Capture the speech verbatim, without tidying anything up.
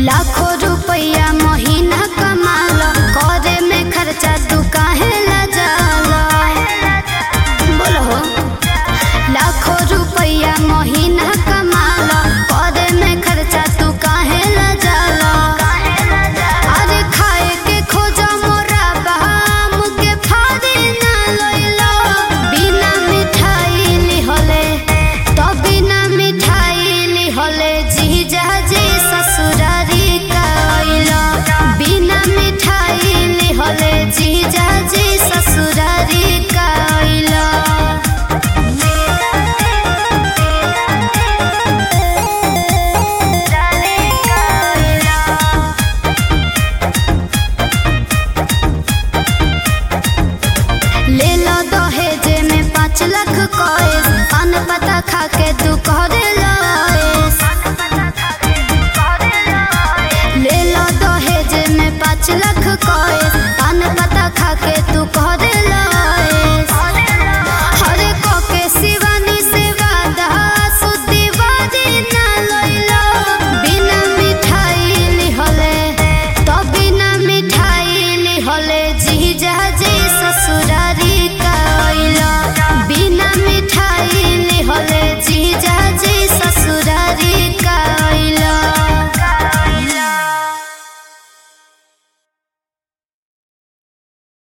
लाखों रुपया महीना कमाल, करे में खर्चा तू काहे ला जाला। बोलो हो। लाखों रुपया महीना कमाल, करे में खर्चा तू काहे ला जाला। अरे खाए के खोजा मोरा बाम के फाड़ी ना लइलो, बिना मिठाई लिहले तो बिना मिठाई लिहले जीजा जी ससुरारी कइलो, बिना मिठाई लिहले जीजा जी ससुरारी कइलो। ले लो दहेजे में पाँच लाख कोइस, पान पता खा के तू करे लॉयस। ले लो दहेजे में पाँच लाख कोइस,